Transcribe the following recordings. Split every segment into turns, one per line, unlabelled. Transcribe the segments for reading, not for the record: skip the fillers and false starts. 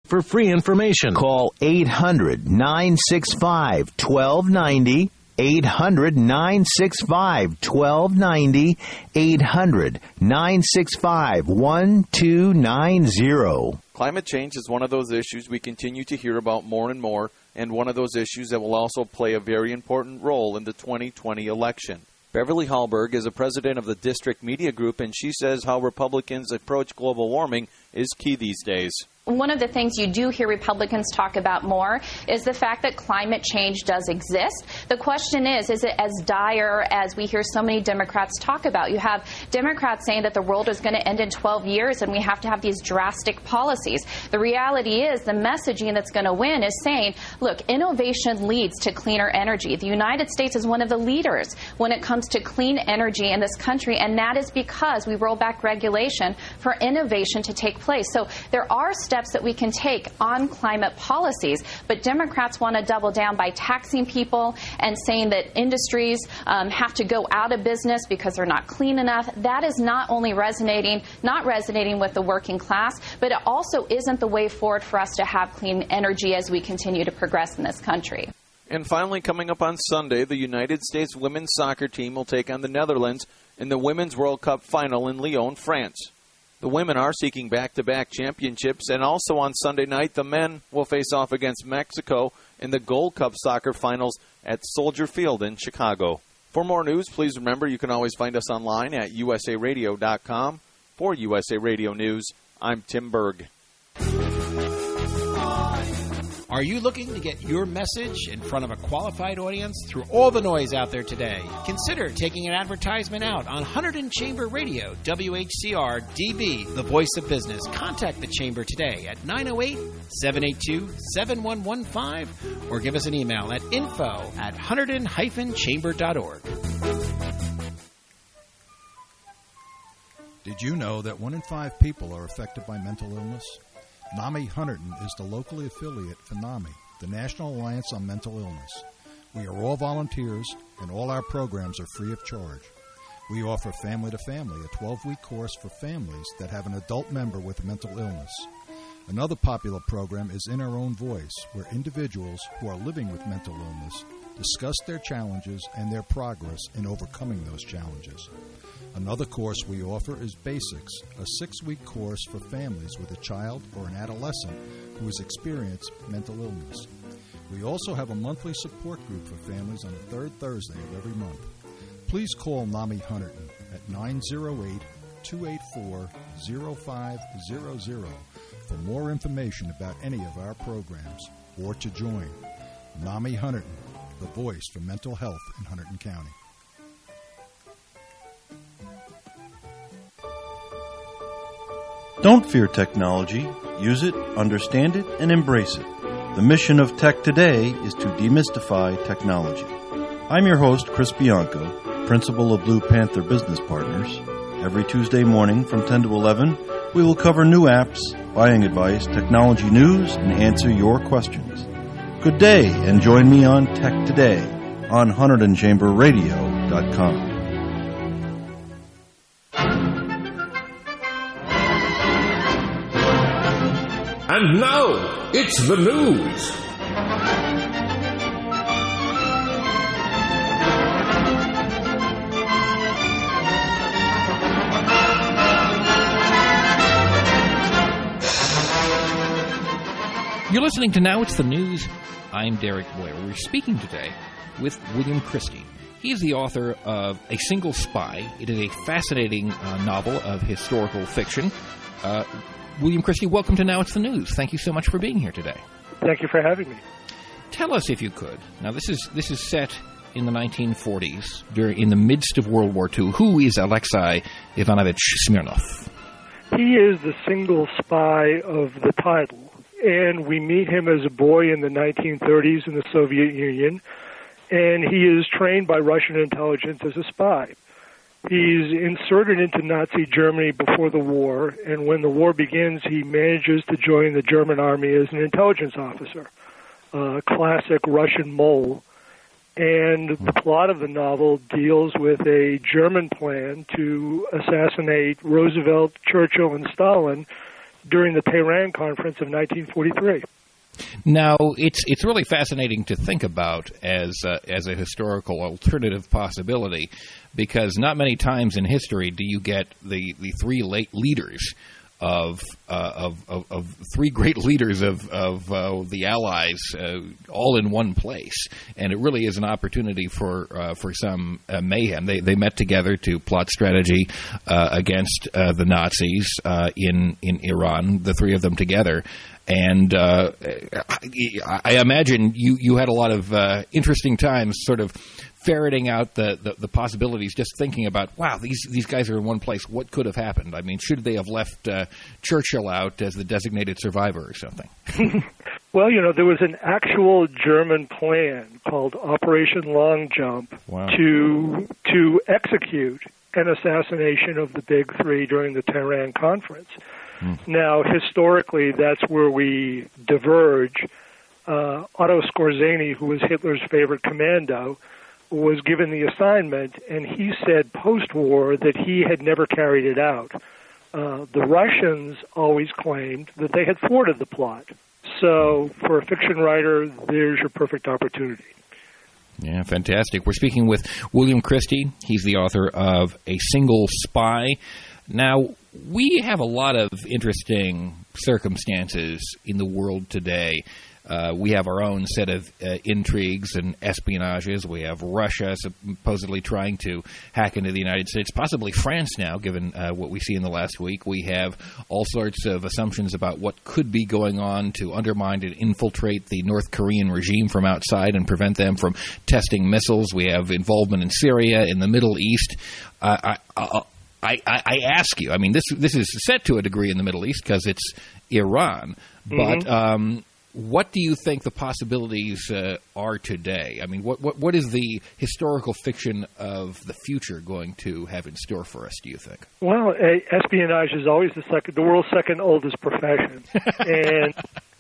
For free information,
call 800-965-1290, 800-965-1290, 800-965-1290.
Climate change is one of those issues we continue to hear about more and more, and one of those issues that will also play a very important role in the 2020 election. Beverly Hallberg is a president of the District Media Group, and she says how Republicans approach global warming is key these days.
One of the things you do hear Republicans talk about more is the fact that climate change does exist. The question is it as dire as we hear so many Democrats talk about? You have Democrats saying that the world is going to end in 12 years and we have to have these drastic policies. The reality is the messaging that's going to win is saying, look, innovation leads to cleaner energy. The United States is one of the leaders when it comes to clean energy in this country, and that is because we roll back regulation for innovation to take place. So there are steps that we can take on climate policies, but Democrats want to double down by taxing people and saying that industries have to go out of business because they're not clean enough. That is not only resonating with the working class, but it also isn't the way forward for us to have clean energy as we continue to progress in this country.
And finally, coming up on Sunday, the United States women's soccer team will take on the Netherlands in the Women's World Cup final in Lyon, France. The women are seeking back-to-back championships, and also on Sunday night, the men will face off against Mexico in the Gold Cup soccer finals at Soldier Field in Chicago. For more news, please remember you can always find us online at usaradio.com. For USA Radio News, I'm Tim Berg.
Are you looking to get your message in front of a qualified audience through all the noise out there today? Consider taking an advertisement out on Hunterdon Chamber Radio, WHCR DB, the voice of business. Contact the Chamber today at 908-782-7115 or give us an email at info@hunterdon-chamber.org.
Did you know that 1 in 5 people are affected by mental illness? NAMI Hunterdon is the locally affiliate for NAMI, the National Alliance on Mental Illness. We are all volunteers, and all our programs are free of charge. We offer Family to Family, a 12-week course for families that have an adult member with mental illness. Another popular program is In Our Own Voice, where individuals who are living with mental illness discuss their challenges and their progress in overcoming those challenges. Another course we offer is Basics, a 6-week course for families with a child or an adolescent who has experienced mental illness. We also have a monthly support group for families on the third Thursday of every month. Please call NAMI Hunterdon at 908-284-0500 for more information about any of our programs or to join. NAMI Hunterdon, the voice for mental health in Hunterdon County.
Don't fear technology. Use it, understand it, and embrace it. The mission of Tech Today is to demystify technology. I'm your host, Chris Bianco, principal of Blue Panther Business Partners. Every Tuesday morning from 10 to 11, we will cover new apps, buying advice, technology news, and answer your questions. Good day, and join me on Tech Today on HunterdonChamberRadio.com.
And now, it's the news.
You're listening to Now It's the News. I'm Derek Boyer. We're speaking today with William Christie. He is the author of A Single Spy. It is a fascinating novel of historical fiction. William Christie, welcome to Now It's the News. Thank you so much for being here today.
Thank you for having me.
Tell us, if you could. Now, this is set in the 1940s, in the midst of World War II. Who is Alexei Ivanovich Smirnov?
He is the single spy of the title, and we meet him as a boy in the 1930s in the Soviet Union, and he is trained by Russian intelligence as a spy. He's inserted into Nazi Germany before the war, and when the war begins, he manages to join the German army as an intelligence officer, a classic Russian mole. And the plot of the novel deals with a German plan to assassinate Roosevelt, Churchill, and Stalin during the Tehran Conference of 1943.
Now, it's really fascinating to think about as a historical alternative possibility, because not many times in history do you get the three late leaders of three great leaders of the Allies all in one place, and it really is an opportunity for some mayhem. They met together to plot strategy against the Nazis in Iran, the three of them together. And I imagine you had a lot of interesting times sort of ferreting out the possibilities, just thinking about, wow, these guys are in one place. What could have happened? I mean, should they have left Churchill out as the designated survivor or something?
Well, there was an actual German plan called Operation Long Jump to execute an assassination of the Big Three during the Tehran Conference. Now, historically, that's where we diverge. Otto Skorzeny, who was Hitler's favorite commando, was given the assignment, and he said post-war that he had never carried it out. The Russians always claimed that they had thwarted the plot. So, for a fiction writer, there's your perfect opportunity.
Yeah, fantastic. We're speaking with William Christie. He's the author of A Single Spy. Now, we have a lot of interesting circumstances in the world today. We have our own set of intrigues and espionages. We have Russia supposedly trying to hack into the United States, possibly France now, given what we see in the last week. We have all sorts of assumptions about what could be going on to undermine and infiltrate the North Korean regime from outside and prevent them from testing missiles. We have involvement in Syria, in the Middle East. I ask you, I mean, this is set to a degree in the Middle East because it's Iran, but what do you think the possibilities are today? I mean, what is the historical fiction of the future going to have in store for us, do you think?
Well, espionage is always the world's second oldest profession. And,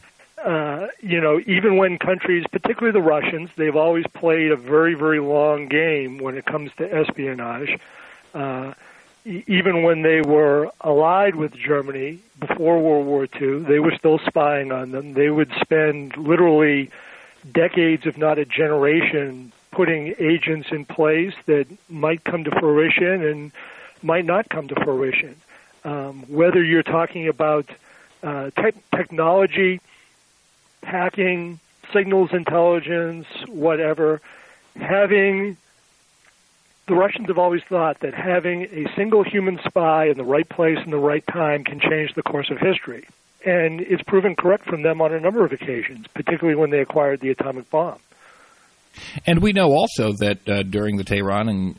even when countries, particularly the Russians, they've always played a very, very long game when it comes to espionage. Even when they were allied with Germany before World War II, they were still spying on them. They would spend literally decades, if not a generation, putting agents in place that might come to fruition and might not come to fruition. Whether you're talking about technology, hacking, signals intelligence, whatever, the Russians have always thought that having a single human spy in the right place in the right time can change the course of history. And it's proven correct from them on a number of occasions, particularly when they acquired the atomic bomb.
And we know also that during the Tehran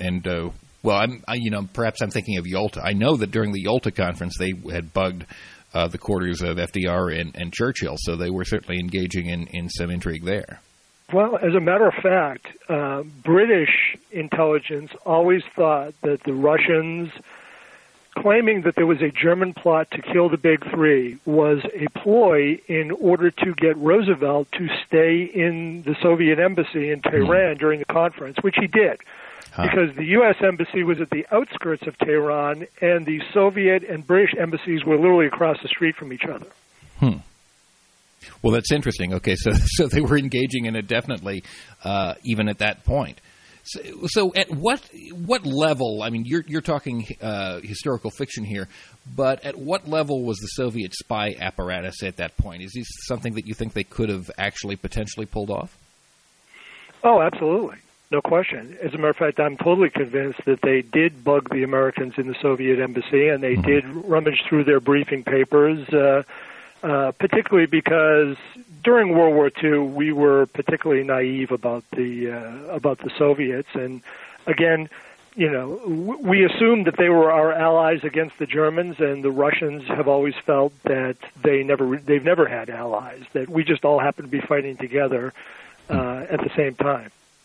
perhaps I'm thinking of Yalta. I know that during the Yalta conference they had bugged the quarters of FDR and Churchill, so they were certainly engaging in some intrigue there.
Well, as a matter of fact, British intelligence always thought that the Russians claiming that there was a German plot to kill the Big Three was a ploy in order to get Roosevelt to stay in the Soviet embassy in Tehran during the conference, which he did, because the U.S. embassy was at the outskirts of Tehran, and the Soviet and British embassies were literally across the street from each other.
Well, that's interesting. Okay, so they were engaging in it definitely, even at that point. So at what level? I mean, you're talking historical fiction here, but at what level was the Soviet spy apparatus at that point? Is this something that you think they could have actually potentially pulled off?
Oh, absolutely. No question. As a matter of fact, I'm totally convinced that they did bug the Americans in the Soviet embassy, and they did rummage through their briefing papers, particularly because during World War II we were particularly naive about the Soviets, and again, we assumed that they were our allies against the Germans, and the Russians have always felt that they've never had allies, that we just all happen to be fighting together at the same time.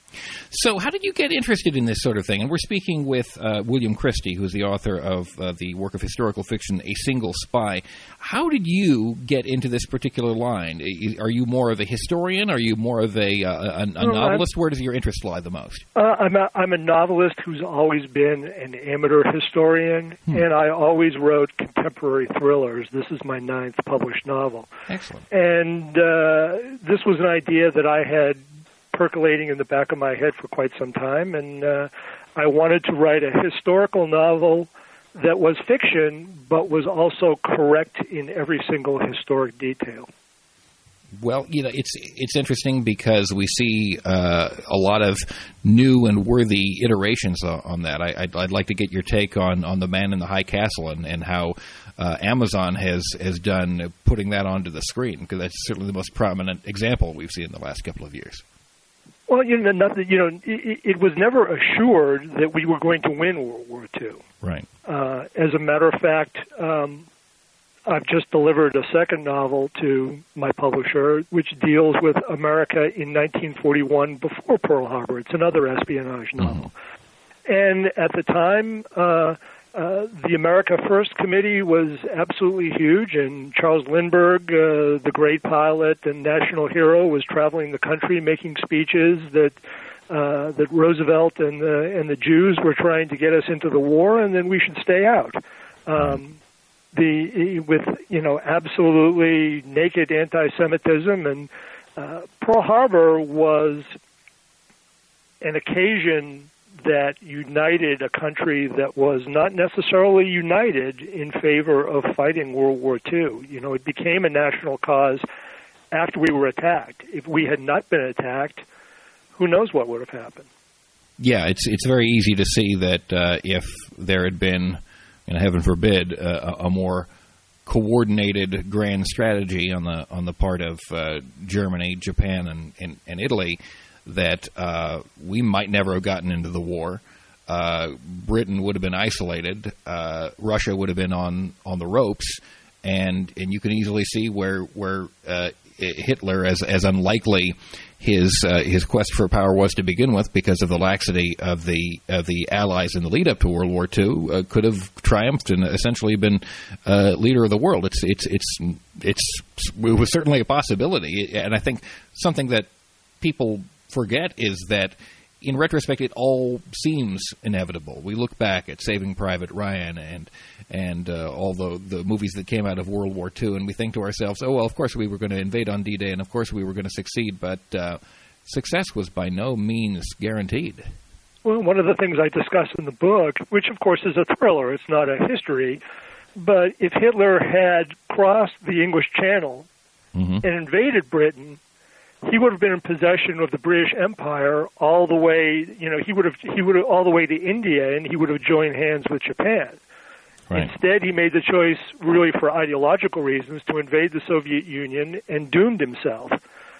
So how did you get interested in this sort of thing? And we're speaking with William Christie, who's the author of the work of historical fiction, A Single Spy. How did you get into this particular line? Are you more of a historian? Are you more of a novelist? Where does your interest lie the most?
I'm a novelist who's always been an amateur historian, and I always wrote contemporary thrillers. This is my 9th published novel.
Excellent.
And this was an idea that I had percolating in the back of my head for quite some time, and I wanted to write a historical novel that was fiction, but was also correct in every single historic detail.
Well, it's interesting because we see a lot of new and worthy iterations on that. I'd like to get your take on The Man in the High Castle and how Amazon has done putting that onto the screen, because that's certainly the most prominent example we've seen in the last couple of years.
Well, it was never assured that we were going to win World War II.
Right.
As a matter of fact, I've just delivered a second novel to my publisher, which deals with America in 1941 before Pearl Harbor. It's another espionage novel. And at the time, the America First Committee was absolutely huge, and Charles Lindbergh, the great pilot and national hero, was traveling the country making speeches that Roosevelt and the Jews were trying to get us into the war, and then we should stay out. With absolutely naked anti-Semitism, and Pearl Harbor was an occasion that united a country that was not necessarily united in favor of fighting World War II. It became a national cause after we were attacked. If we had not been attacked, who knows what would have happened? Yeah,
it's very easy to see that if there had been, heaven forbid, a more coordinated grand strategy on the part of Germany, Japan, and Italy, that we might never have gotten into the war. Britain would have been isolated. Russia would have been on the ropes, and you can easily see where Hitler, as unlikely his quest for power was to begin with, because of the laxity of the Allies in the lead up to World War II, could have triumphed and essentially been leader of the world. It was certainly a possibility, and I think something that people forget is that in retrospect it all seems inevitable. We look back at Saving Private Ryan and all the movies that came out of World War II, and we think to ourselves, oh, well, of course we were going to invade on D-Day, and of course we were going to succeed, but success was by no means guaranteed. Well, one of the things I discuss in the book, which of course is a thriller, it's not a history, but if Hitler had crossed the English Channel and invaded Britain, he would have been in possession of the British Empire all the way. He would have all the way to India, and he would have joined hands with Japan. Right. Instead, he made the choice, really for ideological reasons, to invade the Soviet Union and doomed himself.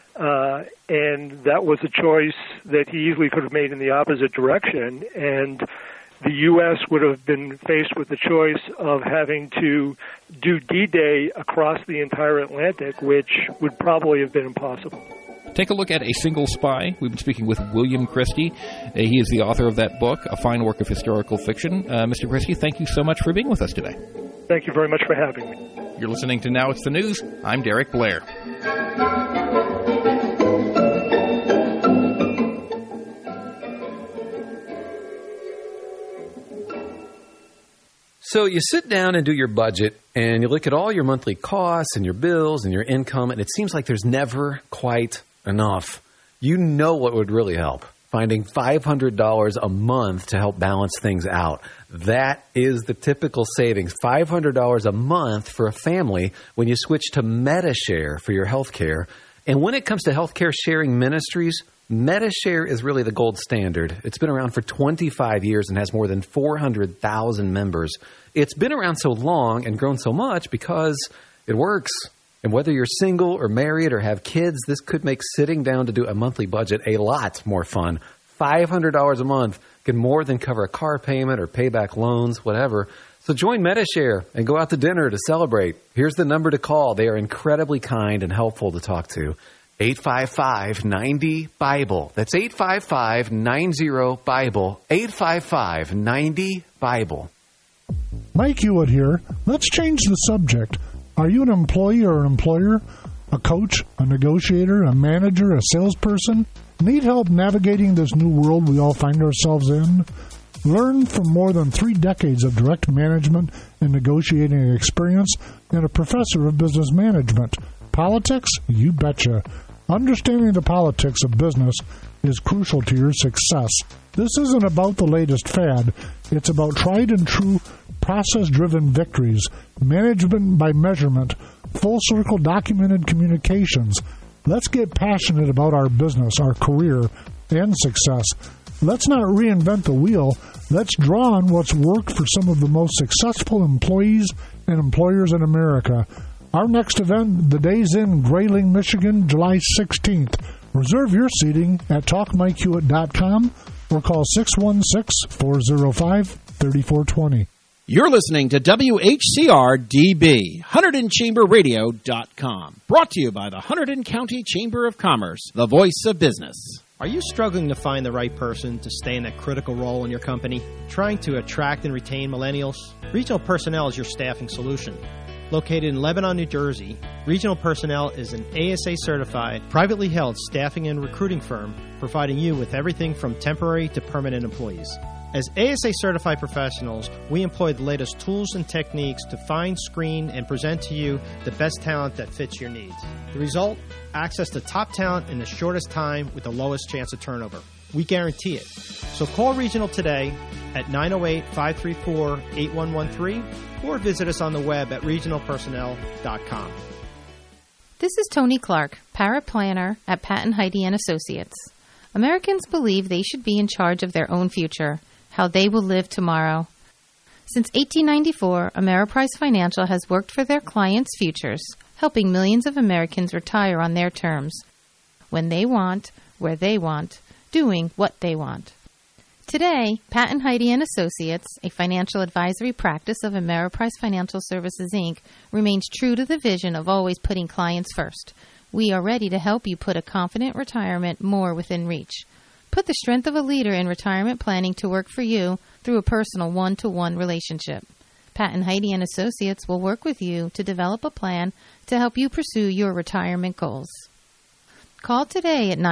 And that was a choice that he easily could have made in the opposite direction. And the U.S. would have been faced with the choice of having to do D-Day across the entire Atlantic, which would probably have been impossible. Take a look at A Single Spy. We've been speaking with William Christie. He is the author of that book, a fine work of historical fiction. Mr. Christie, thank you so much for being with us today. Thank you very much for having me. You're listening to Now It's the News. I'm Derek Blair.
So you sit down and do your budget, and you look at all your monthly costs and your bills and your income, and it seems like there's never quite enough. You know what would really help? Finding $500 a month to help balance things out. That is the typical savings, $500 a month for a family when you switch to Medi-Share for your health care. And when it comes to healthcare sharing ministries, Medi-Share is really the gold standard. It's been around for 25 years and has more than 400,000 members. It's been around so long and grown so much because it works. And whether you're single or married or have kids, this could make sitting down to do a monthly budget a lot more fun. $500 a month can more than cover a car payment or pay back loans, whatever. So join Medi-Share and go out to dinner to celebrate. Here's the number to call. They are incredibly kind and helpful to talk to. 855-90-BIBLE. That's 855-90-BIBLE. 855-90-BIBLE.
Mike Hewitt here. Let's change the subject. Are you an employee or an employer? A coach, a negotiator, a manager, a salesperson? Need help navigating this new world we all find ourselves in? Learn from more than 3 decades of direct management and negotiating experience and a professor of business management. Politics? You betcha. Understanding the politics of business is crucial to your success. This isn't about the latest fad. It's about tried and true process-driven victories, management by measurement, full-circle documented communications. Let's get passionate about our business, our career, and success. Let's not reinvent the wheel. Let's draw on what's worked for some of the most successful employees and employers in America. Our next event, The Days in Grayling, Michigan, July 16th. Reserve your seating at talkmikehewitt.com or call 616-405-3420.
You're listening to WHCR-DB, HunterdonChamberRadio.com. Brought to you by the Hunterdon County Chamber of Commerce, the voice of business.
Are you struggling to find the right person to stay in a critical role in your company? Trying to attract and retain millennials? Regional Personnel is your staffing solution. Located in Lebanon, New Jersey, Regional Personnel is an ASA-certified, privately held staffing and recruiting firm providing you with everything from temporary to permanent employees. As ASA-certified professionals, we employ the latest tools and techniques to find, screen, and present to you the best talent that fits your needs. The result? Access to top talent in the shortest time with the lowest chance of turnover. We guarantee it. So call Regional today at 908-534-8113 or visit us on the web at regionalpersonnel.com.
This is Tony Clark, paraplanner at Patton Heide & Associates. Americans believe they should be in charge of their own future, how they will live tomorrow. Since 1894, Ameriprise Financial has worked for their clients' futures, helping millions of Americans retire on their terms, when they want, where they want, doing what they want. Today, Patton Heide & Associates, a financial advisory practice of Ameriprise Financial Services, Inc., remains true to the vision of always putting clients first. We are ready to help you put a confident retirement more within reach. Put the strength of a leader in retirement planning to work for you through a personal one-to-one relationship. Patton Heide & Associates will work with you to develop a plan to help you pursue your retirement goals. Call today at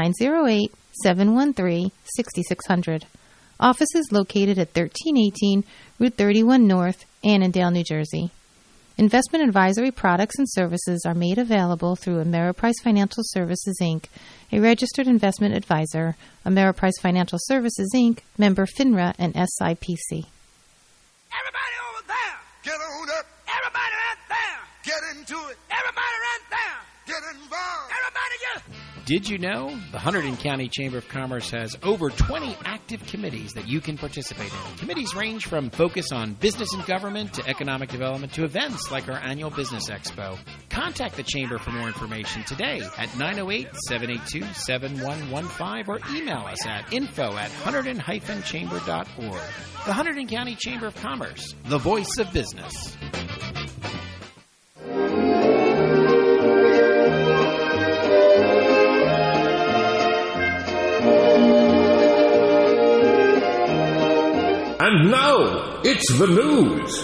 908-713-6600. Office is located at 1318 Route 31 North, Annandale, New Jersey. Investment advisory products and services are made available through Ameriprise Financial Services, Inc., a registered investment advisor, Ameriprise Financial Services, Inc., member FINRA and SIPC.
Everybody over there, get on up. Everybody right there, get into it. Everybody right there, get involved. Everybody get...
Did you know the Hunterdon County Chamber of Commerce has over 20 active committees that you can participate in? Committees range from focus on business and government to economic development to events like our annual Business Expo. Contact the Chamber for more information today at 908-782-7115 or email us at info@hunterdon-chamber.org. The Hunterdon County Chamber of Commerce, the voice of business.
And now, it's the news.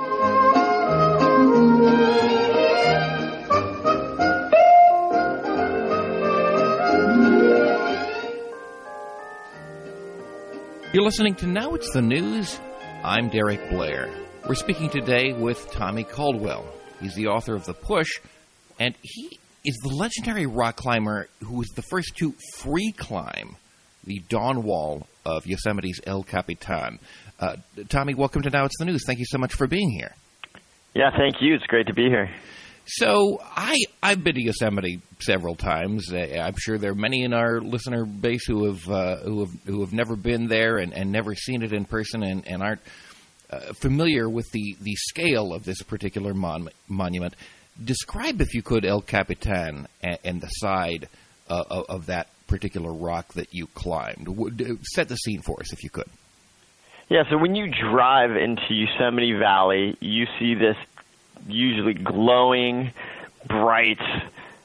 You're listening to Now It's the News. I'm Derek Blair. We're speaking today with Tommy Caldwell. He's the author of The Push, and he is the legendary rock climber who was the first to free climb the dawn wall of Yosemite's El Capitan. Tommy, welcome to Now It's the News. Thank you so much for being here.
Yeah, thank you. It's great to be here.
So I've been to Yosemite several times. I'm sure there are many in our listener base who have never been there and never seen it in person and aren't familiar with the scale of this particular monument. Describe, if you could, El Capitan and the side of that particular rock that you climbed. Set the scene for us, if you could.
Yeah, so when you drive into Yosemite Valley, you see this usually glowing, bright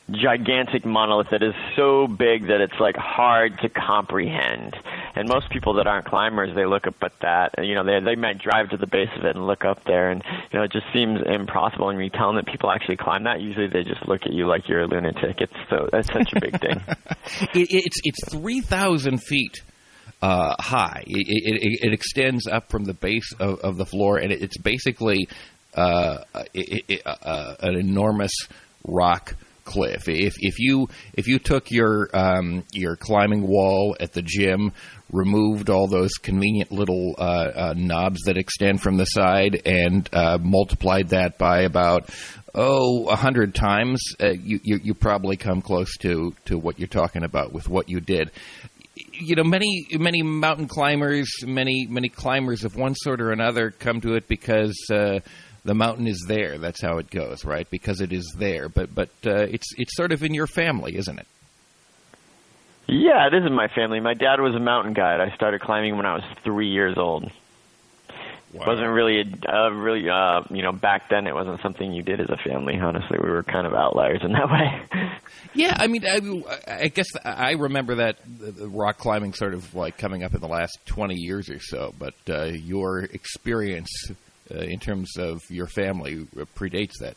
gigantic monolith that is so big that it's like hard to comprehend. And most people that aren't climbers, they look up at that, and, you know, they might drive to the base of it and look up there, and, you know, it just seems impossible. And when you tell them that people actually climb that, usually they just look at you like you're a lunatic. That's such a big thing.
It's 3,000 feet high. It extends up from the base of the floor, and it's basically an enormous rock cliff. If you took your climbing wall at the gym, removed all those convenient little knobs that extend from the side, and multiplied that by about 100 times, you probably come close to what you're talking about with what you did. You know, many mountain climbers, many climbers of one sort or another come to it because the mountain is there. That's how it goes, right? Because it is there. But it's sort of in your family, isn't it?
Yeah, it is in my family. My dad was a mountain guide. I started climbing when I was 3 years old. Wow. It wasn't really, you know, back then it wasn't something you did as a family. Honestly, we were kind of outliers in that way.
Yeah, I mean, I guess I remember that the rock climbing sort of like coming up in the last 20 years or so, but your experience in terms of your family predates that.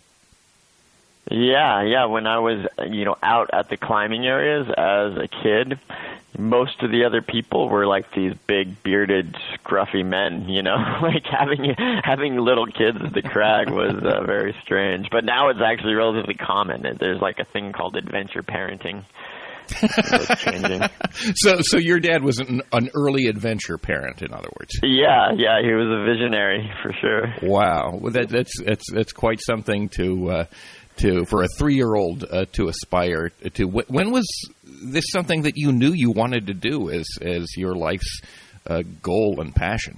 Yeah. When I was, you know, out at the climbing areas as a kid, most of the other people were like these big, bearded, scruffy men, you know, like having little kids at the crag was very strange. But now it's actually relatively common. There's like a thing called adventure parenting. It's changing.
So your dad was an early adventure parent, in other words.
Yeah, he was a visionary for sure.
Wow, well, that's quite something to for a 3-year-old to aspire to. When was this something that you knew you wanted to do as your life's goal and passion?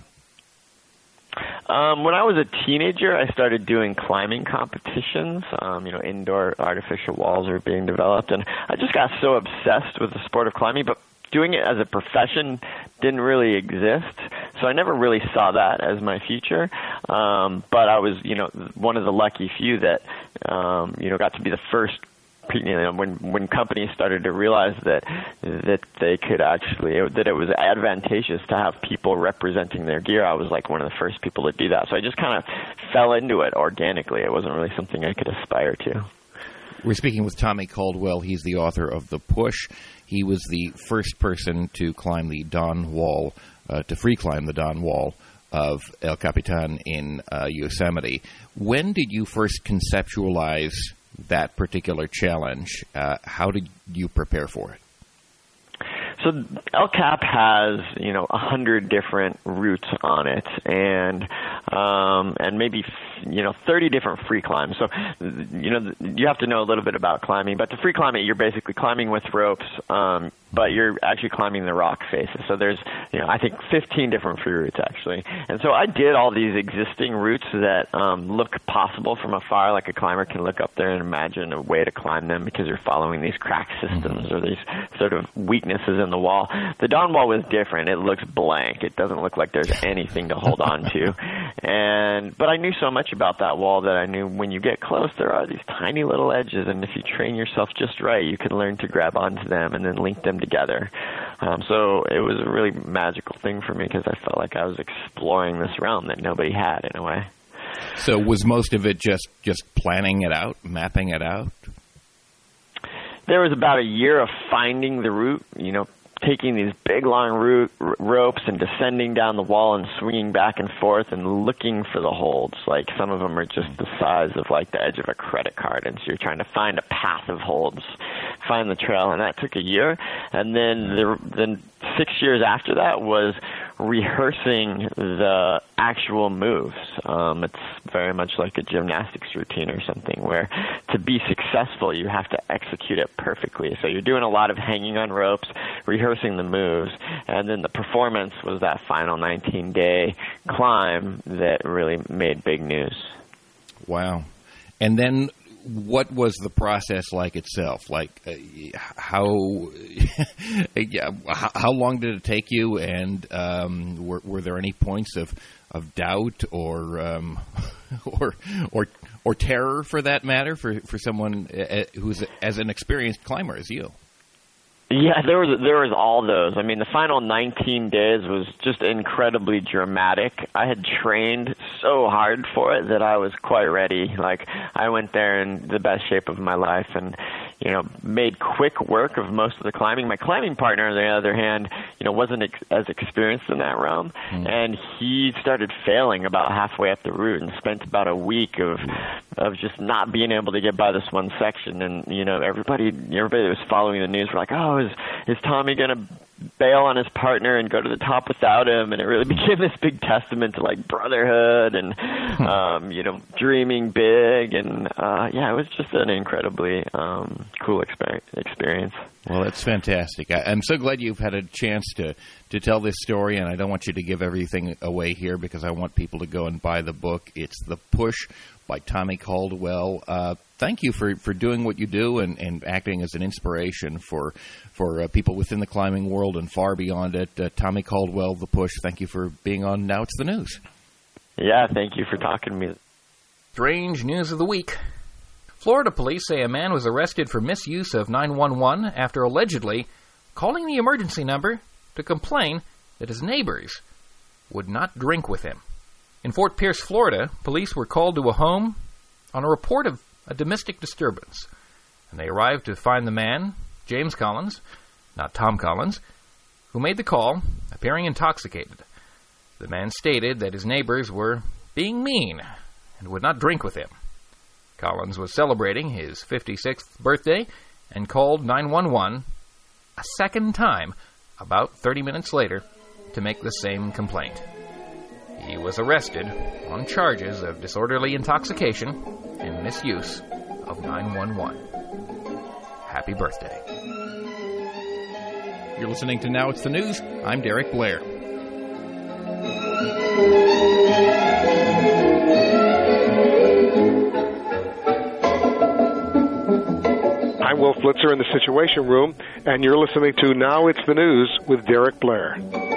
When I was a teenager, I started doing climbing competitions. You know, indoor artificial walls were being developed, and I just got so obsessed with the sport of climbing. But doing it as a profession didn't really exist, so I never really saw that as my future. But I was, you know, one of the lucky few that, you know, got to be the first. You know, when companies started to realize that they could actually, that it was advantageous to have people representing their gear, I was like one of the first people to do that. So I just kind of fell into it organically. It wasn't really something I could aspire to.
We're speaking with Tommy Caldwell. He's the author of The Push. He was the first person to climb the Dawn Wall, to free climb the Dawn Wall of El Capitan in Yosemite. When did you first conceptualize that particular challenge? How did you prepare for it?
So El Cap has, you know, 100 different routes on it, and maybe, you know, 30 different free climbs. So, you know, you have to know a little bit about climbing. But to free climb it, you're basically climbing with ropes, but you're actually climbing the rock faces. So there's, you know, I think 15 different free routes actually. And so I did all these existing routes that look possible from afar, like a climber can look up there and imagine a way to climb them because you're following these crack systems or these sort of weaknesses in the wall. The Dawn Wall was different. It looks blank. It doesn't look like there's anything to hold on to. But I knew so much about that wall that I knew when you get close, there are these tiny little edges, and if you train yourself just right, you can learn to grab onto them and then link them together. So it was a really magical thing for me because I felt like I was exploring this realm that nobody had in a way.
So was most of it just planning it out, mapping it out?
There was about a year of finding the route, you know, taking these big long ropes and descending down the wall and swinging back and forth and looking for the holds. Like some of them are just the size of like the edge of a credit card, and so you're trying to find a path of holds, find the trail, and that took a year. And then 6 years after that was rehearsing the actual moves. It's very much like a gymnastics routine or something where to be successful you have to execute it perfectly. So you're doing a lot of hanging on ropes, rehearsing the moves, and then the performance was that final 19-day climb that really made big news.
Wow. And then what was the process like itself? Like how long did it take you, and were there any points of doubt or or terror, for that matter, for someone who's as an experienced climber as you?
Yeah, there was all those. I mean, the final 19 days was just incredibly dramatic. I had trained so hard for it that I was quite ready. Like, I went there in the best shape of my life and, you know, made quick work of most of the climbing. My climbing partner, on the other hand, you know, wasn't as experienced in that realm, and he started failing about halfway up the route and spent about a week of just not being able to get by this one section. And, you know, everybody that was following the news were like, oh, is Tommy going to bail on his partner and go to the top without him? And it really became this big testament to, like, brotherhood and, you know, dreaming big. And, yeah, it was just an incredibly cool experience.
Well, that's fantastic. I'm so glad you've had a chance to tell this story, and I don't want you to give everything away here because I want people to go and buy the book. It's The Push by Tommy Caldwell. Thank you for doing what you do and acting as an inspiration for people within the climbing world and far beyond it. Tommy Caldwell, The Push, thank you for being on Now It's the News.
Yeah, thank you for talking to me.
Strange news of the week. Florida police say a man was arrested for misuse of 911 after allegedly calling the emergency number to complain that his neighbors would not drink with him. In Fort Pierce, Florida, police were called to a home on a report of a domestic disturbance, and they arrived to find the man, James Collins, not Tom Collins, who made the call, appearing intoxicated. The man stated that his neighbors were being mean and would not drink with him. Collins was celebrating his 56th birthday and called 911 a second time about 30 minutes later to make the same complaint. He was arrested on charges of disorderly intoxication and misuse of 911. Happy birthday. You're listening to Now It's the News. I'm Derek Blair.
I'm Will Flitzer in the Situation Room, and you're listening to Now It's the News with Derek Blair.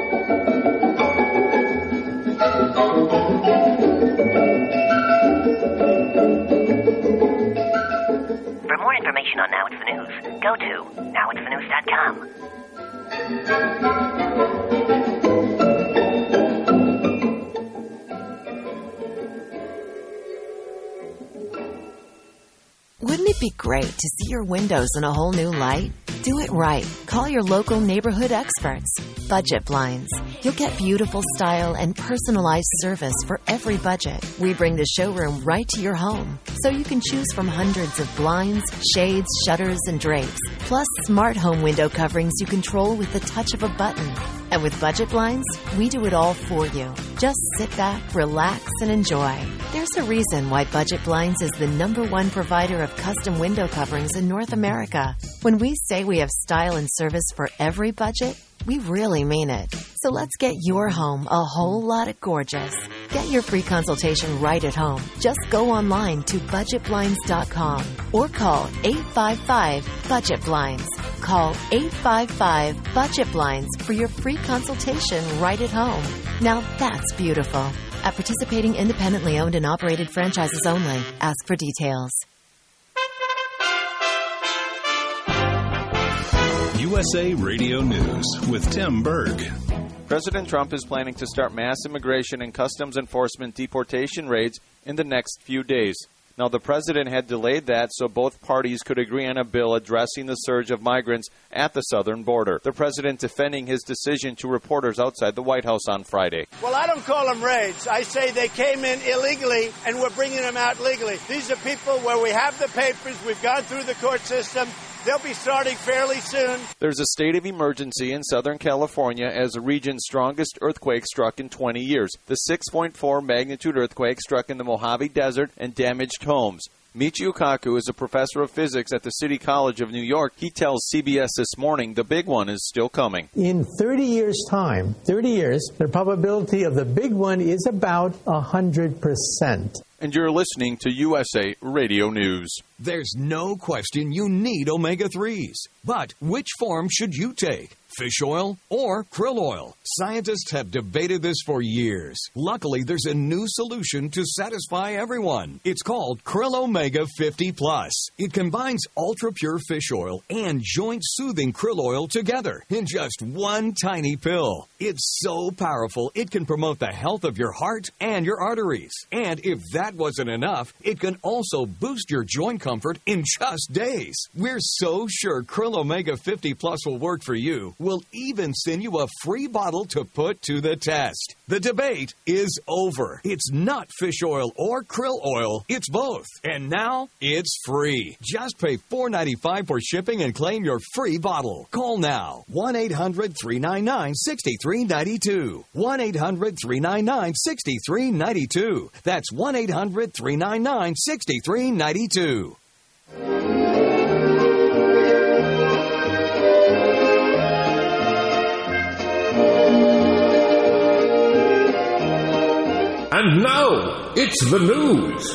For more information on Now It's the News, go to nowitsthenews.com.
Wouldn't it be great to see your windows in a whole new light? Do it right. Call your local neighborhood experts. Budget Blinds. You'll get beautiful style and personalized service for every budget. We bring the showroom right to your home, so you can choose from hundreds of blinds, shades, shutters, and drapes, plus smart home window coverings you control with the touch of a button. And with Budget Blinds, we do it all for you. Just sit back, relax, and enjoy. There's a reason why Budget Blinds is the #1 provider of custom window coverings in North America. When we say we have style and service for every budget, we really mean it. So let's get your home a whole lot of gorgeous. Get your free consultation right at home. Just go online to budgetblinds.com or call 855-BUDGET-BLINDS. Call 855-BUDGET-BLINDS for your free consultation right at home. Now that's beautiful. At participating independently owned and operated franchises only. Ask for details.
USA Radio News with Tim Berg.
President Trump is planning to start mass immigration and customs enforcement deportation raids in the next few days. Now, the president had delayed that so both parties could agree on a bill addressing the surge of migrants at the southern border. The president defending his decision to reporters outside the White House on Friday.
Well, I don't call them raids. I say they came in illegally and we're bringing them out legally. These are people where we have the papers, we've gone through the court system. They'll be starting fairly soon.
There's a state of emergency in Southern California as the region's strongest earthquake struck in 20 years. The 6.4 magnitude earthquake struck in the Mojave Desert and damaged homes. Michio Kaku is a professor of physics at the City College of New York. He tells CBS This Morning the big one is still coming.
In 30 years' time, the probability of the big one is about 100%.
And you're listening to USA Radio News.
There's no question you need omega-3s. But which form should you take?
Fish oil or krill oil? Scientists have debated this for years. Luckily, there's a new solution to satisfy everyone. It's called Krill Omega 50 Plus. It combines ultra-pure fish oil and joint-soothing krill oil together in just one tiny pill. It's so powerful, it can promote the health of your heart and your arteries. And if that wasn't enough, it can also boost your joint comfort in just days. We're so sure Krill Omega 50 Plus will work for you. We'll even send you a free bottle to put to the test. The debate is over. It's not fish oil or krill oil. It's both. And now it's free. Just pay $4.95 for shipping and claim your free bottle. Call now. 1-800-399-6392. 1-800-399-6392. That's 1-800-399-6392.
And now, it's the news.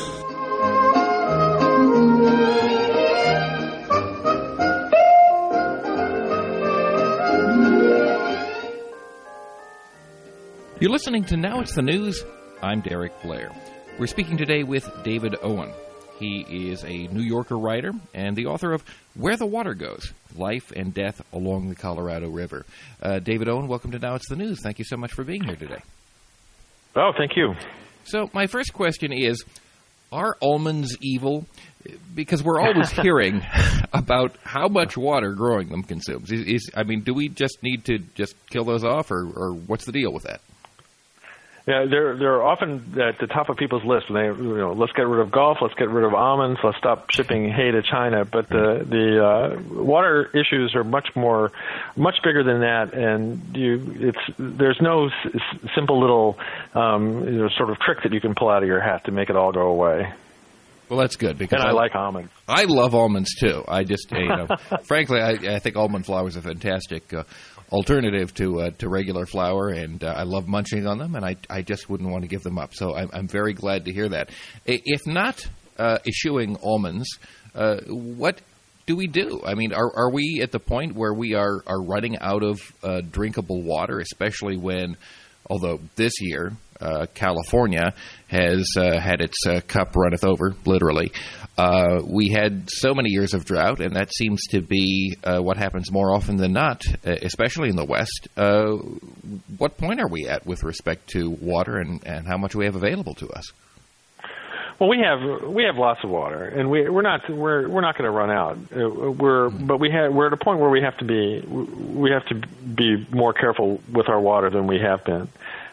You're listening to Now It's the News. I'm Derek Blair. We're speaking today with David Owen. He is a New Yorker writer and the author of Where the Water Goes, Life and Death Along the Colorado River. David Owen, welcome to Now It's the News. Thank you so much for being here today.
Oh, thank you.
So my first question is, are almonds evil? Because we're always hearing about how much water growing them consumes. Do we just need to just kill those off, or what's the deal with that?
Yeah, they're often at the top of people's list. Let's get rid of golf, let's get rid of almonds, let's stop shipping hay to China. But the water issues are much bigger than that, and there's no simple little sort of trick that you can pull out of your hat to make it all go away.
Well, that's good, because
I like almonds.
I love almonds too. I just, frankly, I think almond flour is a fantastic alternative to regular flour, and I love munching on them, and I just wouldn't want to give them up. So I'm very glad to hear that. If not eschewing almonds, what do we do? I mean, are we at the point where we are running out of drinkable water, especially when, although this year California has had its cup runneth over, literally. We had so many years of drought, and that seems to be what happens more often than not, especially in the West. What point are we at with respect to water, and how much we have available to us?
Well, we have lots of water, and we're not going to run out. We're at a point where we have to be more careful with our water than we have been.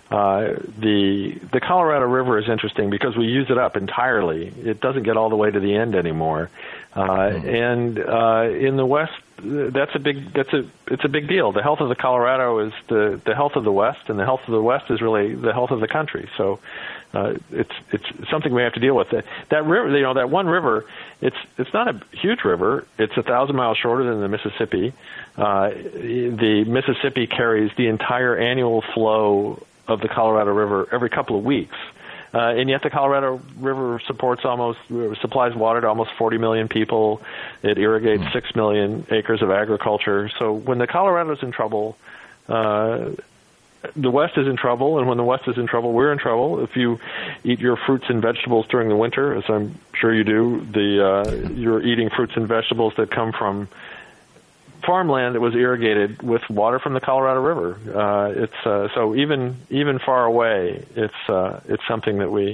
The Colorado River is interesting because we use it up entirely. It doesn't get all the way to the end anymore. And in the West, it's a big deal. The health of the Colorado is the health of the West, and the health of the West is really the health of the country. So it's something we have to deal with. That river, that one river, it's not a huge river. It's 1,000 miles shorter than the Mississippi. The Mississippi carries the entire annual flow of the Colorado River every couple of weeks. And yet the Colorado River supplies water to almost 40 million people. It irrigates 6 million acres of agriculture. So when the Colorado's in trouble, the West is in trouble, and when the West is in trouble, we're in trouble. If you eat your fruits and vegetables during the winter, as I'm sure you do, you're eating fruits and vegetables that come from farmland that was irrigated with water from the Colorado River. So even far away, it's something that we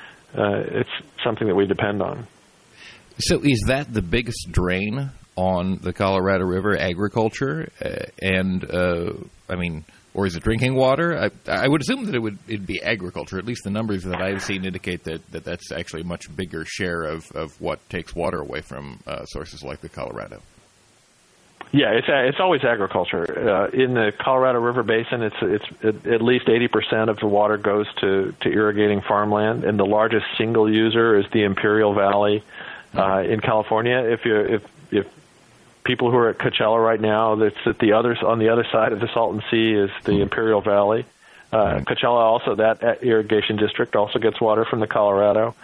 depend on.
So is that the biggest drain on the Colorado River, agriculture, or is it drinking water? I would assume that it'd be agriculture. At least the numbers that I've seen indicate that's actually a much bigger share of what takes water away from sources like the Colorado.
Yeah, it's always agriculture. In the Colorado River Basin, it's at least 80% of the water goes to irrigating farmland, and the largest single user is the Imperial Valley in California. If people who are at Coachella right now, that's on the other side of the Salton Sea is the Imperial Valley. Coachella also, that irrigation district also gets water from the Colorado.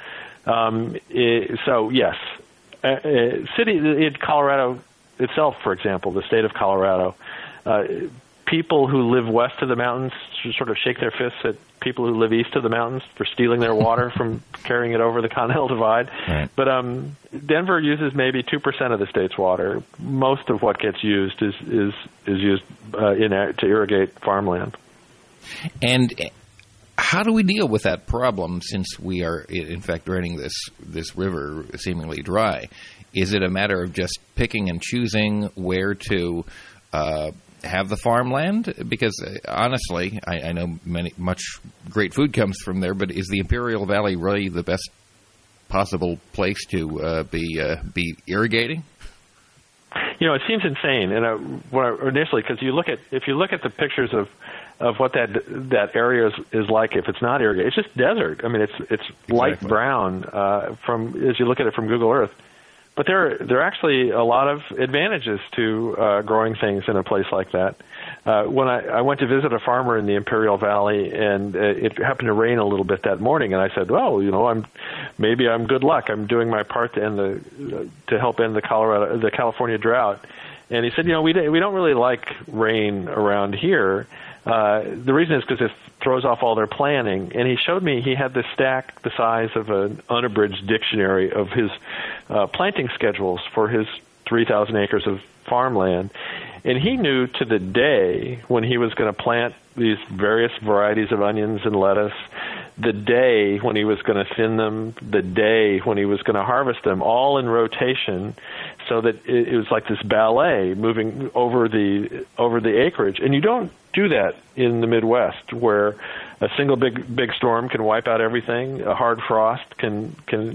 So yes, city in Colorado itself, for example, the state of Colorado, people who live west of the mountains sort of shake their fists at people who live east of the mountains for stealing their water from carrying it over the Continental Divide.
Right.
But Denver uses maybe 2% of the state's water. Most of what gets used is used to irrigate farmland.
And how do we deal with that problem since we are, in fact, draining this river seemingly dry? Is it a matter of just picking and choosing where to have the farmland? Because honestly, I know much great food comes from there, but is the Imperial Valley really the best possible place to be irrigating?
You know, it seems insane. And initially, because if you look at the pictures of what that area is like, if it's not irrigated, it's just desert. I mean, it's light brown as you look at it from Google Earth. But there are actually a lot of advantages to growing things in a place like that. When I went to visit a farmer in the Imperial Valley, and it happened to rain a little bit that morning, and I said, "Well, you know, I'm good luck. I'm doing my part to help end the California drought." And he said, "You know, we don't really like rain around here. The reason is because it throws off all their planning." And he showed me he had this stack the size of an unabridged dictionary of his planting schedules for his 3,000 acres of farmland. And he knew to the day when he was going to plant these various varieties of onions and lettuce, the day when he was going to thin them, the day when he was going to harvest them, all in rotation, so that it was like this ballet moving over the acreage. And you don't do that in the Midwest, where a single big storm can wipe out everything. A hard frost can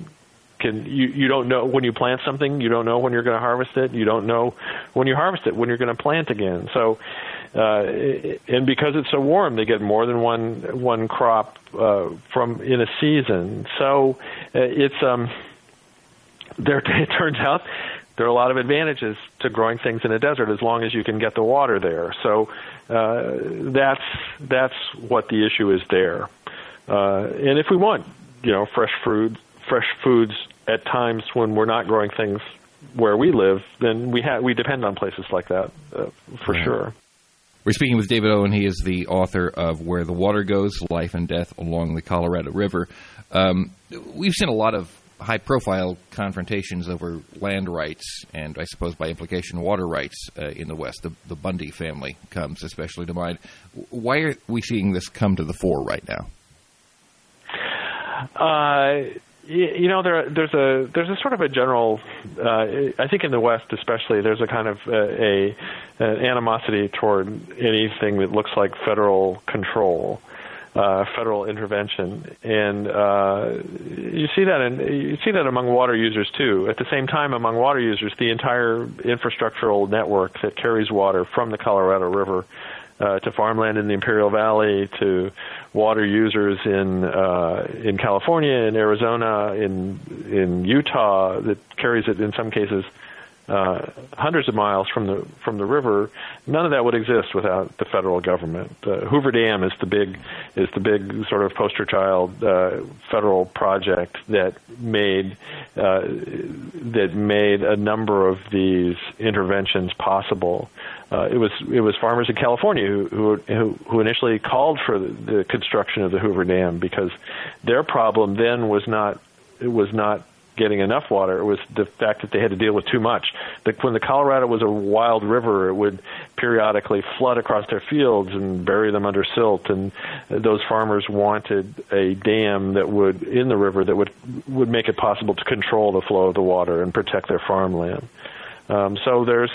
you don't know when you plant something, you don't know when you're going to harvest it. You don't know when you harvest it when you're going to plant again. So, and because it's so warm, they get more than one crop from in a season. So it turns out there are a lot of advantages to growing things in a desert as long as you can get the water there. So that's what the issue is there. And if we want, you know, fresh foods at times when we're not growing things where we live, then we depend on places like that for sure.
We're speaking with David Owen. He is the author of Where the Water Goes, Life and Death Along the Colorado River. We've seen a lot of high-profile confrontations over land rights and, I suppose, by implication, water rights in the West. The Bundy family comes especially to mind. Why are we seeing this come to the fore right now?
You know, there's a sort of a general, I think in the West especially, there's a kind of an animosity toward anything that looks like federal control, federal intervention, and you see that among water users too. At the same time, among water users, the entire infrastructural network that carries water from the Colorado River to farmland in the Imperial Valley, to water users in California, in Arizona, in Utah, that carries it in some cases hundreds of miles from the river. None of that would exist without the federal government. Hoover Dam is the big sort of poster child federal project that made a number of these interventions possible. It was farmers in California who initially called for the construction of the Hoover Dam, because their problem then was not getting enough water. It was the fact that they had to deal with too much. When the Colorado was a wild river, it would periodically flood across their fields and bury them under silt, and those farmers wanted a dam that would in the river that would make it possible to control the flow of the water and protect their farmland. So there's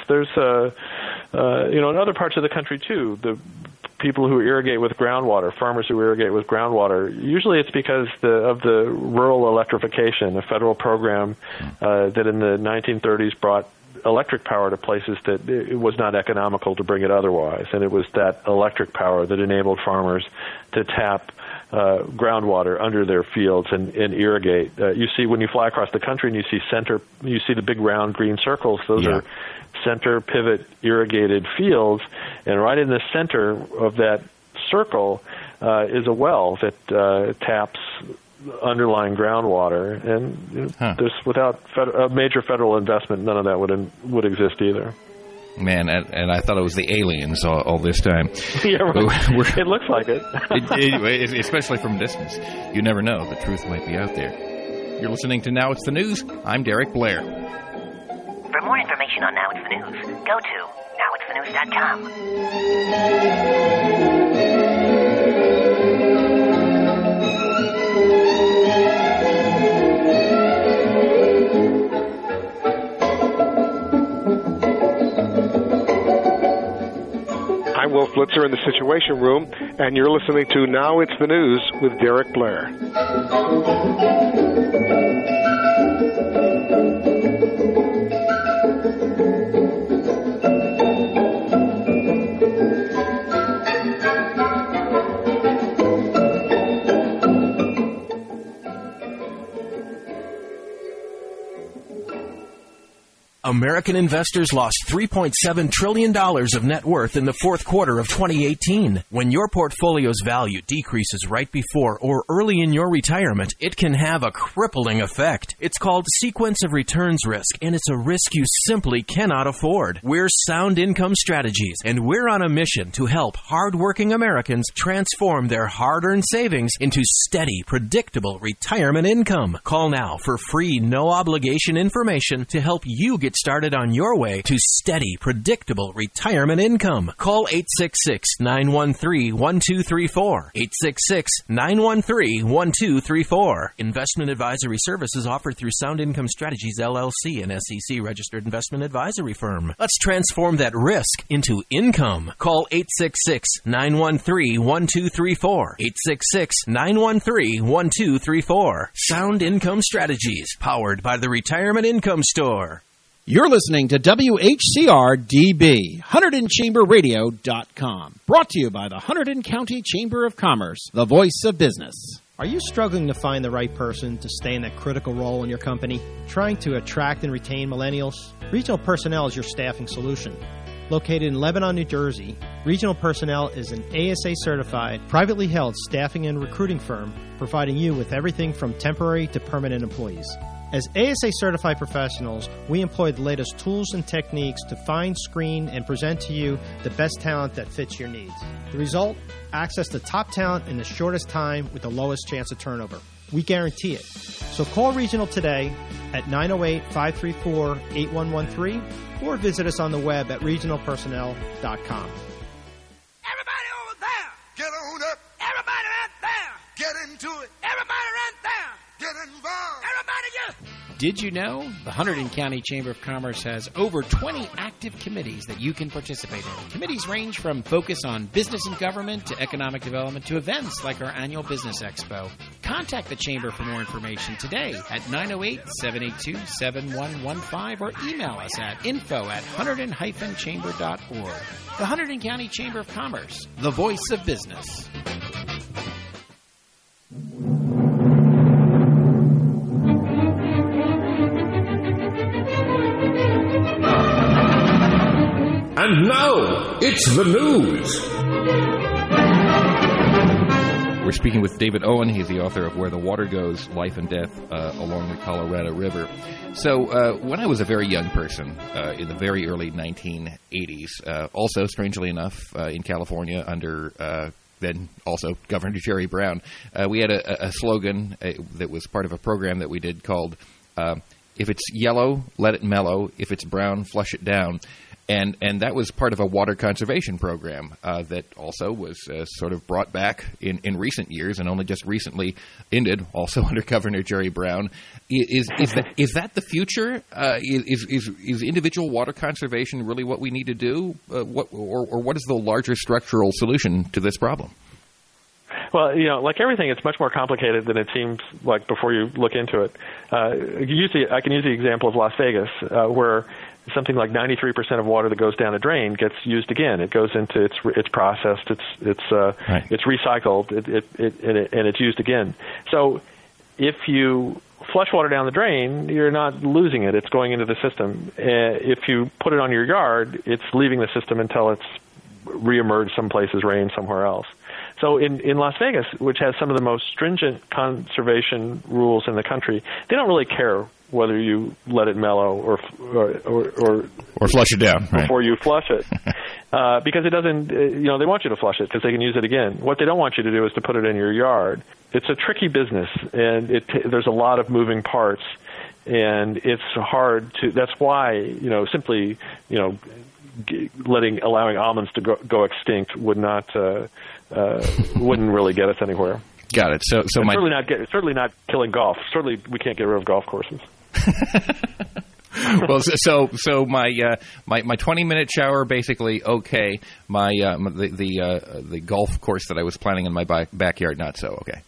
in other parts of the country too, the people who irrigate with groundwater, farmers who irrigate with groundwater, usually it's because of the rural electrification, a federal program that in the 1930s brought electric power to places that it was not economical to bring it otherwise. And it was that electric power that enabled farmers to tap groundwater under their fields and irrigate. You see, when you fly across the country and you see the big round green circles, those are center pivot irrigated fields, and right in the center of that circle is a well that taps underlying groundwater, and there's without a major federal investment, none of that would exist either.
Man, and I thought it was the aliens all this time.
Yeah, it looks like it.
Especially from a distance. You never know. The truth might be out there. You're listening to Now It's the News. I'm Derek Blair.
For more information on Now It's the News, go to nowitsthenews.com.
I'm Will Flitzer in the Situation Room, and you're listening to Now It's the News with Derek Blair.
American investors lost $3.7 trillion of net worth in the fourth quarter of 2018. When your portfolio's value decreases right before or early in your retirement, it can have a crippling effect. It's called sequence of returns risk, and it's a risk you simply cannot afford. We're Sound Income Strategies, and we're on a mission to help hardworking Americans transform their hard-earned savings into steady, predictable retirement income. Call now for free, no-obligation information to help you get started on your way to steady, predictable retirement income. Call 866-913-1234. 866-913-1234. Investment advisory services offered through Sound Income Strategies, LLC, an SEC-registered investment advisory firm. Let's transform that risk into income. Call 866-913-1234. 866-913-1234. Sound Income Strategies, powered by the Retirement Income Store.
You're listening to WHCR-DB, HunterdonChamberRadio.com. Brought to you by the Hunterdon County Chamber of Commerce, the voice of business.
Are you struggling to find the right person to stay in that critical role in your company? Trying to attract and retain millennials? Regional Personnel is your staffing solution. Located in Lebanon, New Jersey, Regional Personnel is an ASA-certified, privately held staffing and recruiting firm providing you with everything from temporary to permanent employees. As ASA-certified professionals, we employ the latest tools and techniques to find, screen, and present to you the best talent that fits your needs. The result? Access to top talent in the shortest time with the lowest chance of turnover. We guarantee it. So call Regional today at 908-534-8113 or visit us on the web at regionalpersonnel.com.
Everybody over there, get on up. Everybody right there, get into it. Everybody right there, get involved. Everybody get...
Did you know the Hunterdon County Chamber of Commerce has over 20 active committees that you can participate in? Committees range from focus on business and government to economic development to events like our annual Business Expo. Contact the Chamber for more information today at 908-782-7115 or email us at info@hunterdon-chamber.org. The Hunterdon County Chamber of Commerce, the voice of business.
And now, it's the news.
We're speaking with David Owen. He's the author of Where the Water Goes, Life and Death Along the Colorado River. So when I was a very young person in the very early 1980s, also, strangely enough, in California under then also Governor Jerry Brown, we had a slogan that was part of a program that we did called, if it's yellow, let it mellow. If it's brown, flush it down. And that was part of a water conservation program that also was sort of brought back in recent years and only just recently ended, also under Governor Jerry Brown. Is that the future? Is individual water conservation really what we need to do? What is the larger structural solution to this problem?
Well, like everything, it's much more complicated than it seems like before you look into it. I can use the example of Las Vegas, where something like 93% of water that goes down a drain gets used again. It goes into it's processed, it's recycled, and it's used again. So if you flush water down the drain, you're not losing it. It's going into the system. If you put it on your yard, it's leaving the system until it's reemerged someplace as rain somewhere else. So in Las Vegas, which has some of the most stringent conservation rules in the country, they don't really care whether you let it mellow or
flush it down
before you flush it, because it doesn't. They want you to flush it because they can use it again. What they don't want you to do is to put it in your yard. It's a tricky business, and there's a lot of moving parts, and it's hard to. That's why simply allowing almonds to go extinct wouldn't really get us anywhere.
Got it. So
certainly not killing golf. Certainly, we can't get rid of golf courses.
Well, so my 20-minute shower basically okay. My the golf course that I was planning in my backyard not so okay.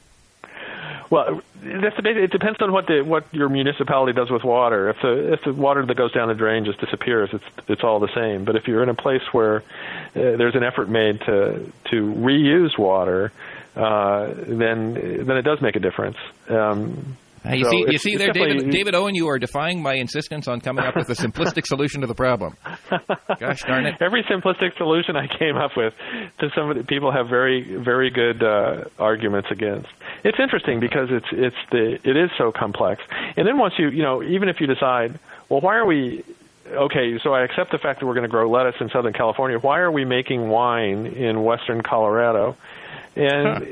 Well, it depends on what your municipality does with water. If the water that goes down the drain just disappears, it's all the same. But if you're in a place where there's an effort made to reuse water, then it does make a difference.
You see there, David Owen, you are defying my insistence on coming up with a simplistic solution to the problem. Gosh darn it!
Every simplistic solution I came up with, people have very, very good arguments against. It's interesting because it is so complex. And then once even if you decide, well, why are we? Okay, so I accept the fact that we're going to grow lettuce in Southern California. Why are we making wine in Western Colorado? And,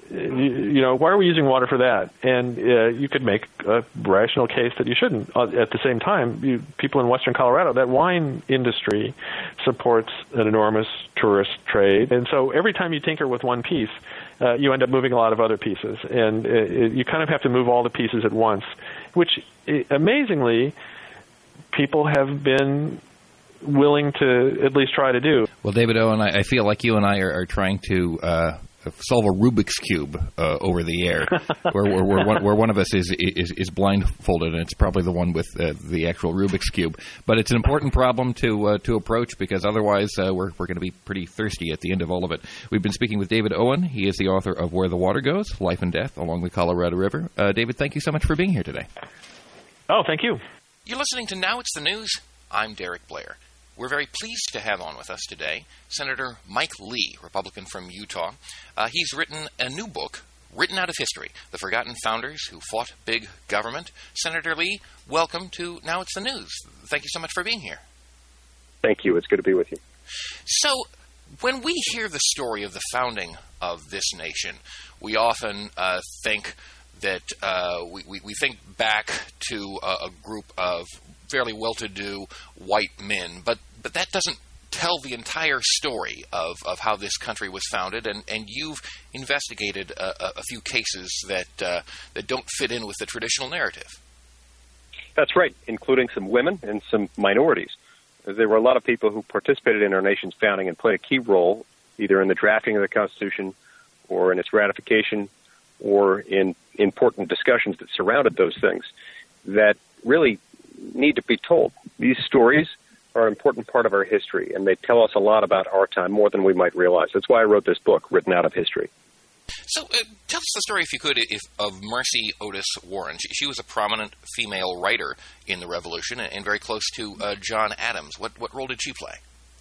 why are we using water for that? And you could make a rational case that you shouldn't. At the same time, people in Western Colorado, that wine industry supports an enormous tourist trade. And so every time you tinker with one piece, you end up moving a lot of other pieces. And you kind of have to move all the pieces at once, which, amazingly, people have been willing to at least try to do.
Well, David Owen, I feel like you and I are trying to solve a Rubik's Cube over the air, where one of us is blindfolded, and it's probably the one with the actual Rubik's Cube. But it's an important problem to approach, because otherwise we're going to be pretty thirsty at the end of all of it. We've been speaking with David Owen. He is the author of Where the Water Goes, Life and Death Along the Colorado River. David, thank you so much for being here today.
Oh, thank you.
You're listening to Now It's the News. I'm Derek Blair. We're very pleased to have on with us today Senator Mike Lee, Republican from Utah. He's written a new book, Written Out of History, The Forgotten Founders Who Fought Big Government. Senator Lee, welcome to Now It's the News. Thank you so much for being here.
Thank you. It's good to be with you.
So, when we hear the story of the founding of this nation, we often think that we think back to a group of fairly well-to-do white men, but that doesn't tell the entire story of how this country was founded, and you've investigated a few cases that don't fit in with the traditional narrative.
That's right, including some women and some minorities. There were a lot of people who participated in our nation's founding and played a key role, either in the drafting of the Constitution or in its ratification or in important discussions that surrounded those things that really need to be told. These stories are an important part of our history, and they tell us a lot about our time, more than we might realize. That's why I wrote this book, Written Out of History.
So tell us the story, if you could, of Mercy Otis Warren. She was a prominent female writer in the Revolution and very close to John Adams. What role did she play?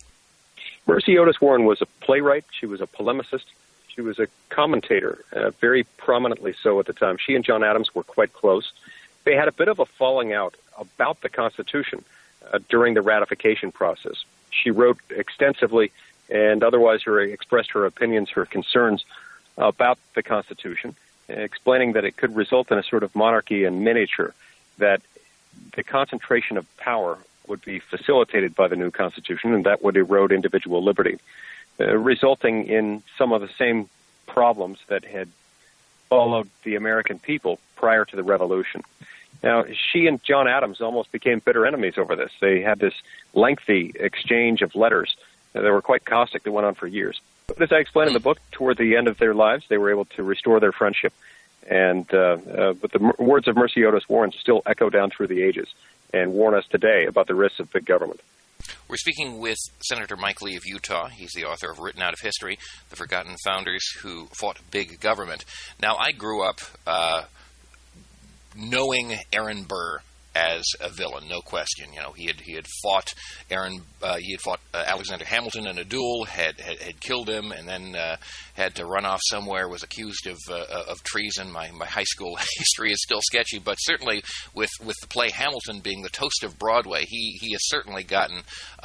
Mercy Otis Warren was a playwright. She was a polemicist. She was a commentator, very prominently so at the time. She and John Adams were quite close. They had a bit of a falling out about the Constitution during the ratification process. She wrote extensively and otherwise expressed her opinions, her concerns about the Constitution, explaining that it could result in a sort of monarchy in miniature, that the concentration of power would be facilitated by the new Constitution, and that would erode individual liberty, resulting in some of the same problems that had followed the American people prior to the Revolution. Now, she and John Adams almost became bitter enemies over this. They had this lengthy exchange of letters that were quite caustic that went on for years. But as I explain in the book, toward the end of their lives, they were able to restore their friendship. And but the words of Mercy Otis Warren still echo down through the ages and warn us today about the risks of big government.
We're speaking with Senator Mike Lee of Utah. He's the author of Written Out of History, The Forgotten Founders Who Fought Big Government. Now, I grew up knowing Aaron Burr
as a villain, no question. He had fought Alexander Hamilton in a duel, had killed him, and then had to run off somewhere. Was accused of treason. My high school history is still sketchy, but certainly with the play Hamilton being the toast of Broadway, he has certainly gotten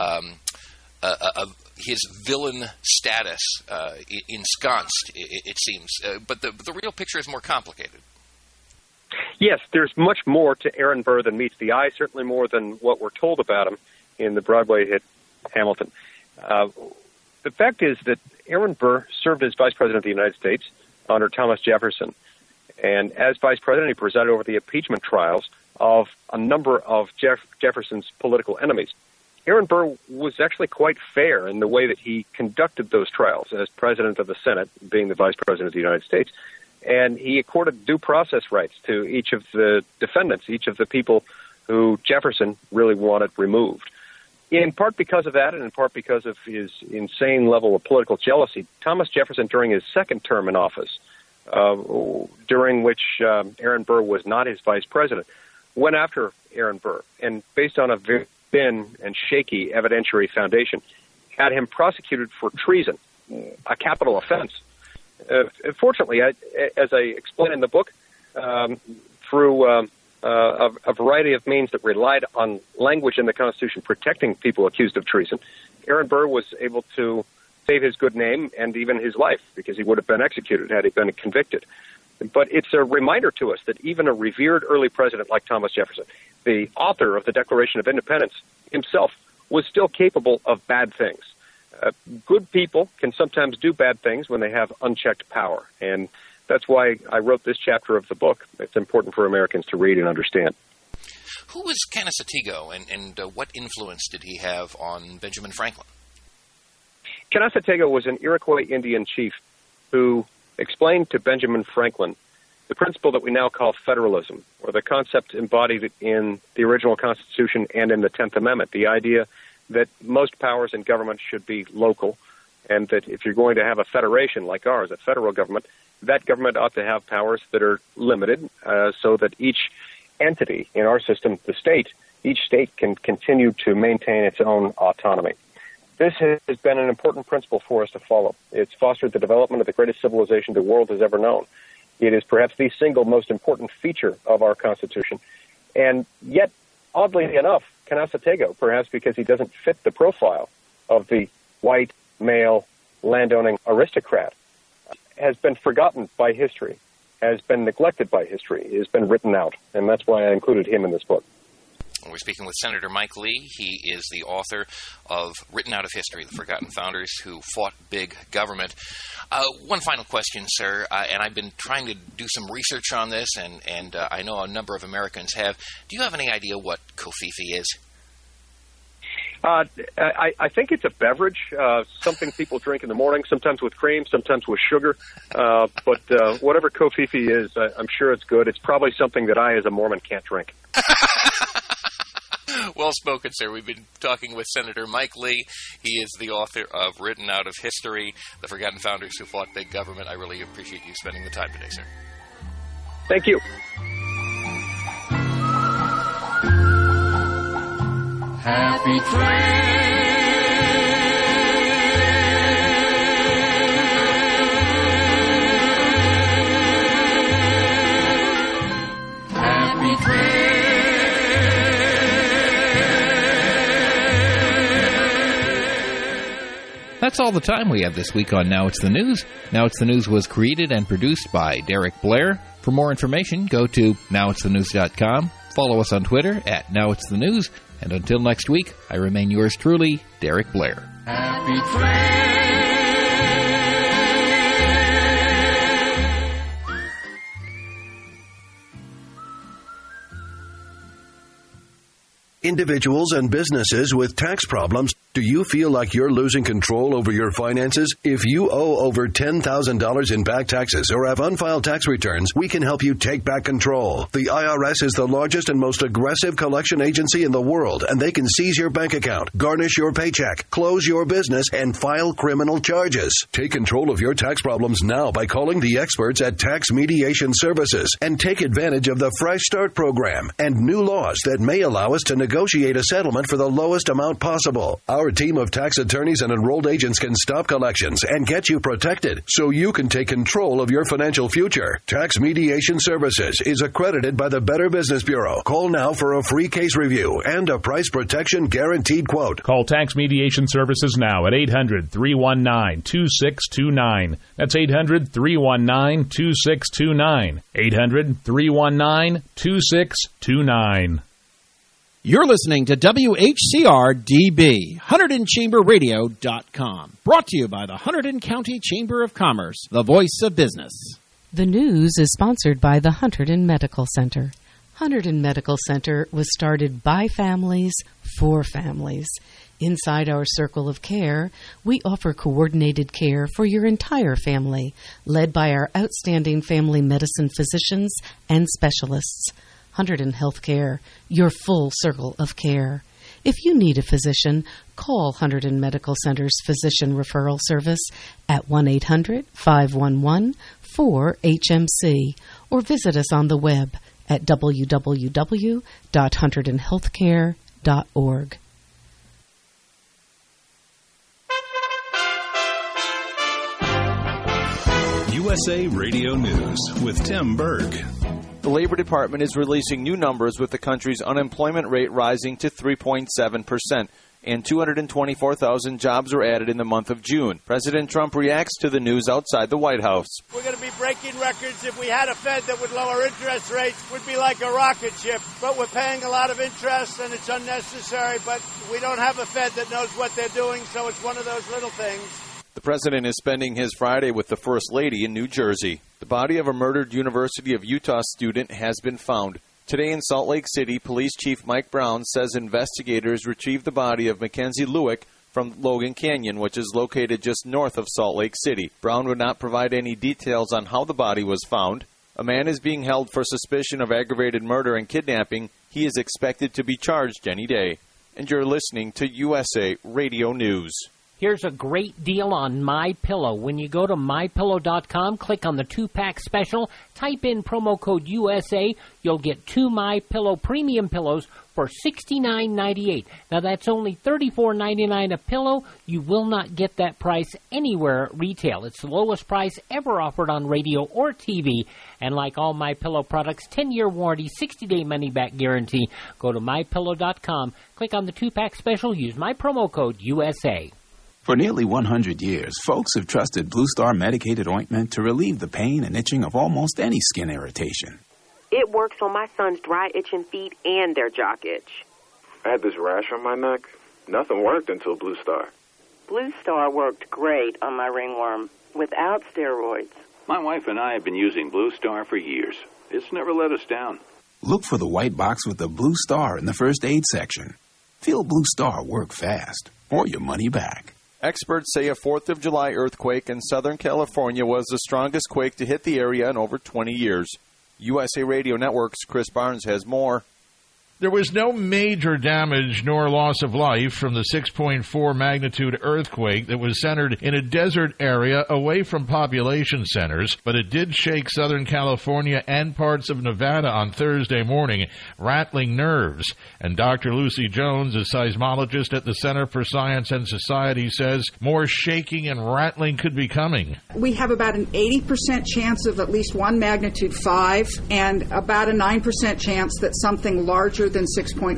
his villain status ensconced. It seems, but the real picture is more complicated.
Yes, there's much more to Aaron Burr than meets the eye, certainly more than what we're told about him in the Broadway hit Hamilton. The fact is that Aaron Burr served as Vice President of the United States under Thomas Jefferson. And as Vice President, he presided over the impeachment trials of a number of Jefferson's political enemies. Aaron Burr was actually quite fair in the way that he conducted those trials as President of the Senate, being the Vice President of the United States. And he accorded due process rights to each of the defendants, each of the people who Jefferson really wanted removed. In part because of that, and in part because of his insane level of political jealousy, Thomas Jefferson, during his second term in office, during which Aaron Burr was not his vice president, went after Aaron Burr, and based on a very thin and shaky evidentiary foundation, had him prosecuted for treason, a capital offense. Fortunately, as I explain in the book, through a variety of means that relied on language in the Constitution protecting people accused of treason, Aaron Burr was able to save his good name and even his life, because he would have been executed had he been convicted. But it's a reminder to us that even a revered early president like Thomas Jefferson, the author of the Declaration of Independence himself, was still capable of bad things. Good people can sometimes do bad things when they have unchecked power, and that's why I wrote this chapter of the book. It's important for Americans to read and understand.
Who was Canasatego, and what influence did he have on Benjamin Franklin?
Canasatego was an Iroquois Indian chief who explained to Benjamin Franklin the principle that we now call federalism, or the concept embodied in the original Constitution and in the 10th Amendment, the idea that most powers in government should be local, and that if you're going to have a federation like ours, a federal government, that government ought to have powers that are limited, so that each entity in our system, the state, each state can continue to maintain its own autonomy. This has been an important principle for us to follow. It's fostered the development of the greatest civilization the world has ever known. It is perhaps the single most important feature of our Constitution. And yet, oddly enough, Canasatego, perhaps because he doesn't fit the profile of the white, male, landowning aristocrat, has been forgotten by history, has been neglected by history, has been written out. And that's why I included him in this book.
We're speaking with Senator Mike Lee. He is the author of Written Out of History, The Forgotten Founders Who Fought Big Government. One final question, sir, and I've been trying to do some research on this, and I know a number of Americans have. Do you have any idea what Kofifi is?
I think it's a beverage, something people drink in the morning, sometimes with cream, sometimes with sugar. But whatever Kofifi is, I'm sure it's good. It's probably something that I, as a Mormon, can't drink.
Well spoken, sir. We've been talking with Senator Mike Lee. He is the author of Written Out of History, The Forgotten Founders Who Fought Big Government. I really appreciate you spending the time today, sir.
Thank you.
Happy train. Happy train.
That's all the time we have this week on Now It's the News. Now It's the News was created and produced by Derek Blair. For more information, go to nowitsthenews.com. Follow us on Twitter at NowIt'sTheNews. And until next week, I remain yours truly, Derek Blair.
Happy train.
Individuals and businesses with tax problems Do you feel like you're losing control over your finances? If you owe over $10,000 in back taxes or have unfiled tax returns, we can help you take back control. The IRS is the largest and most aggressive collection agency in the world, and they can seize your bank account, garnish your paycheck, close your business, and file criminal charges. Take control of your tax problems now by calling the experts at Tax Mediation Services and take advantage of the Fresh Start program and new laws that may allow us to negotiate a settlement for the lowest amount possible. Our team of tax attorneys and enrolled agents can stop collections and get you protected so you can take control of your financial future. Tax Mediation Services is accredited by the Better Business Bureau. Call now for a free case review and a price protection guaranteed quote.
Call Tax Mediation Services now at 800-319-2629. That's 800-319-2629. 800-319-2629.
You're listening to WHCR-DB, HunterdonChamberRadio.com. Brought to you by the Hunterdon County Chamber of Commerce, the voice of business.
The news is sponsored by the Hunterdon Medical Center. Hunterdon Medical Center was started by families for families. Inside our circle of care, we offer coordinated care for your entire family, led by our outstanding family medicine physicians and specialists. Hunterdon Healthcare, your full circle of care. If you need a physician, call Hunterdon Medical Center's Physician Referral Service at 1-800-511-4HMC or visit us on the web at www.hunterdonhealthcare.org.
USA Radio News with Tim Berg.
The Labor Department is releasing new numbers with the country's unemployment rate rising to 3.7%, and 224,000 jobs were added in the month of June. President Trump reacts to the news outside the White House.
We're going to be breaking records. If we had a Fed that would lower interest rates, it would be like a rocket ship. But we're paying a lot of interest, and it's unnecessary. But we don't have a Fed that knows what they're doing, so it's one of those little things.
The president is spending his Friday with the First Lady in New Jersey. The body of a murdered University of Utah student has been found. Today in Salt Lake City, Police Chief Mike Brown says investigators retrieved the body of Mackenzie Lewick from Logan Canyon, which is located just north of Salt Lake City. Brown would not provide any details on how the body was found. A man is being held for suspicion of aggravated murder and kidnapping. He is expected to be charged any day. And you're listening to USA Radio News.
Here's a great deal on MyPillow. When you go to MyPillow.com, click on the 2-pack special, type in promo code USA, you'll get 2 MyPillow premium pillows for $69.98. Now, that's only $34.99 a pillow. You will not get that price anywhere at retail. It's the lowest price ever offered on radio or TV. And like all MyPillow products, 10-year warranty, 60-day money-back guarantee. Go to MyPillow.com, click on the 2-pack special, use my promo code USA.
For nearly 100 years, folks have trusted Blue Star medicated ointment to relieve the pain and itching of almost any skin irritation.
It works on my son's dry, itching feet and their jock itch.
I had this rash on my neck. Nothing worked until Blue Star.
Blue Star worked great on my ringworm without steroids.
My wife and I have been using Blue Star for years. It's never let us down.
Look for the white box with the Blue Star in the first aid section. Feel Blue Star work fast, or your money back.
Experts say a 4th of July earthquake in Southern California was the strongest quake to hit the area in over 20 years. USA Radio Network's Chris Barnes has more.
There was no major damage nor loss of life from the 6.4 magnitude earthquake that was centered in a desert area away from population centers, but it did shake Southern California and parts of Nevada on Thursday morning, rattling nerves. And Dr. Lucy Jones, a seismologist at the Center for Science and Society, says more shaking and rattling could be coming.
We have about an 80% chance of at least one magnitude 5 and about a 9% chance that something larger than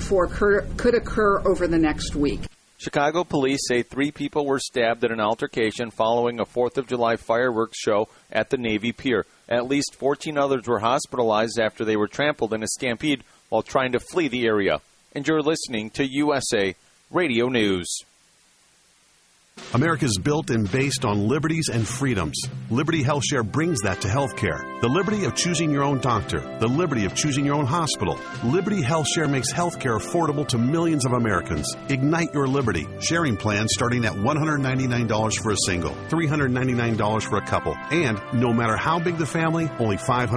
6.4 could occur over the next week.
Chicago police say 3 people were stabbed in an altercation following a 4th of July fireworks show at the Navy Pier. At least 14 others were hospitalized after they were trampled in a stampede while trying to flee the area. And you're listening to USA Radio News.
America's built and based on liberties and freedoms. Liberty HealthShare brings that to healthcare. The liberty of choosing your own doctor. The liberty of choosing your own hospital. Liberty HealthShare makes healthcare affordable to millions of Americans. Ignite your liberty. Sharing plans starting at $199 for a single, $399 for a couple, and no matter how big the family, only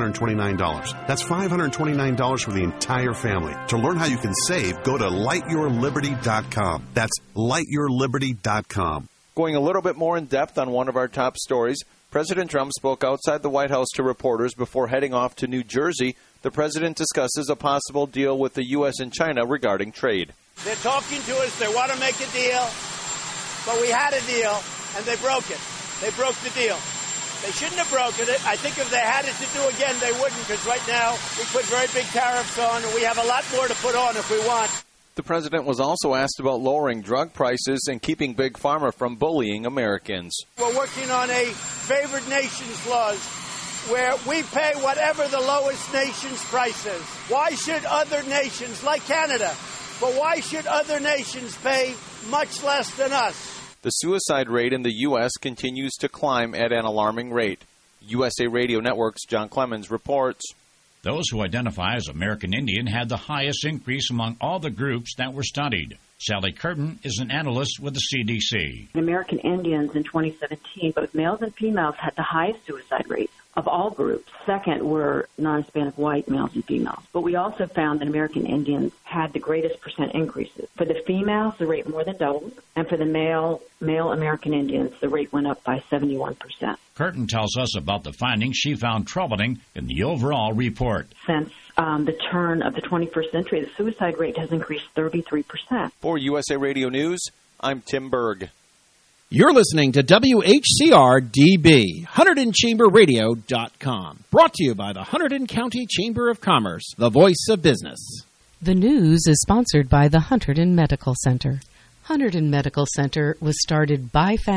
$529. That's $529 for the entire family. To learn how you can save, go to lightyourliberty.com. That's lightyourliberty.com.
Going a little bit more in depth on one of our top stories, President Trump spoke outside the White House to reporters before heading off to New Jersey. The president discusses a possible deal with the U.S. and China regarding trade.
They're talking to us. They want to make a deal. But we had a deal, and they broke it. They broke the deal. They shouldn't have broken it. I think if they had it to do again, they wouldn't, because right now we put very big tariffs on, and we have a lot more to put on if we want.
The president was also asked about lowering drug prices and keeping Big Pharma from bullying Americans.
We're working on a favored nations clause where we pay whatever the lowest nation's price is. Why should other nations, like Canada, but why should other nations pay much less than us?
The suicide rate in the U.S. continues to climb at an alarming rate. USA Radio Network's John Clemens reports.
Those who identify as American Indian had the highest increase among all the groups that were studied. Sally Curtin is an analyst with the CDC.
American Indians in 2017, both males and females had the highest suicide rate of all groups. Second were non-Hispanic white males and females. But we also found that American Indians had the greatest percent increases. For the females, the rate more than doubled. And for the male American Indians, the rate went up by 71%.
Curtin tells us about the findings she found troubling in the overall report.
Since the turn of the 21st century, the suicide rate has increased 33%.
For USA Radio News, I'm Tim Berg.
You're listening to WHCR-DB, HunterdonChamberRadio.com. Brought to you by the Hunterdon County Chamber of Commerce, the voice of business.
The news is sponsored by the Hunterdon Medical Center. Hunterdon Medical Center was started by